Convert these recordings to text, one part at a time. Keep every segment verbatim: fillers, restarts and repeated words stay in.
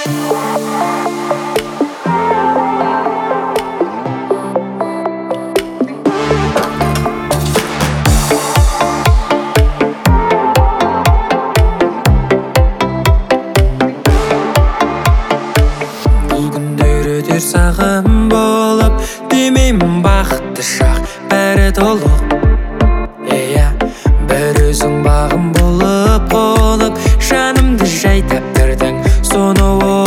Өтер сағым болып, демеймін бақытты шақ бәрі толық. Ея, бір өзің бағым болып болып, жанымды жай таптырдың соны ол.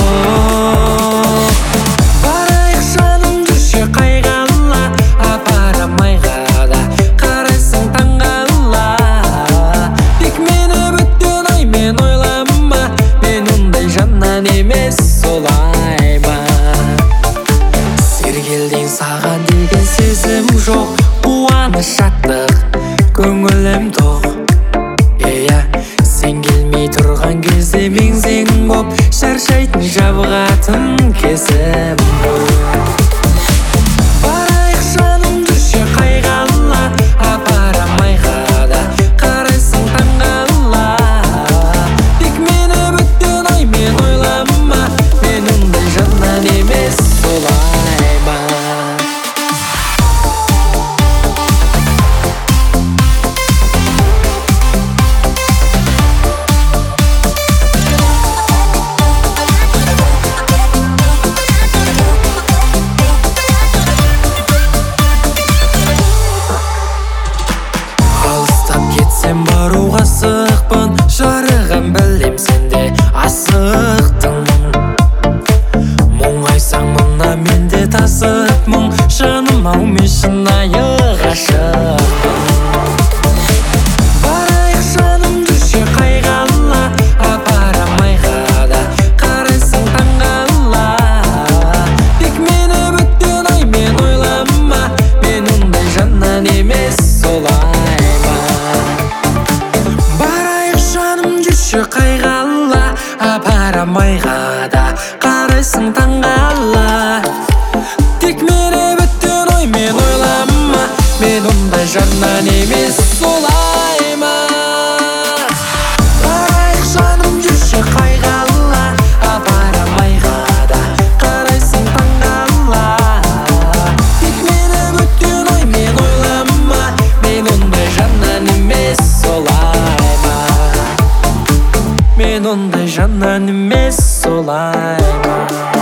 Барайық жаным жүрші қайғала, апарамайға да қарайсың таңғала. Тек мені бүттен ай мен ойлама, мен ондай жаннан емес солай ма. Сергелден саған деген сезім жоқ, қуаныш шаттық, көңілім тоқ. Ея, сен келмей тұрған кезде меңзең боп, шаршайтын жабығатын кезім боп. Барайық жаным жүрші қайғала, апарамайға да қарайсың таңғала. Тек мені бүттен ай мен ойлама, мен ондай жаннан емес солай ма. Алыстап кетсем баруға асықпын, жарығым білем сенде асықтың. Мұңайсаң мына менде тасып мұң, жаным ау мен шынайы ғашықпын. Барайық жаным жүрші қайғала, апарамайға да қарайсың таңғала. Тек мені бүттен ай мен ойлама, мен ондай жаннан емес солай ма. Барайық жаным жүрші қайғала, апарамайға да қарайсың таңғала. Тек мені бүттен ой мен ойлама, мен ондай жаннан емес солай ма. Барайық жаным жүрші қайғала, апарамайға да қарайсың таңғала. Тек мені бүттен ой мен ойлама, мен ондай жаннан емес солай ма. Мен ондай жаннан емес солай ма.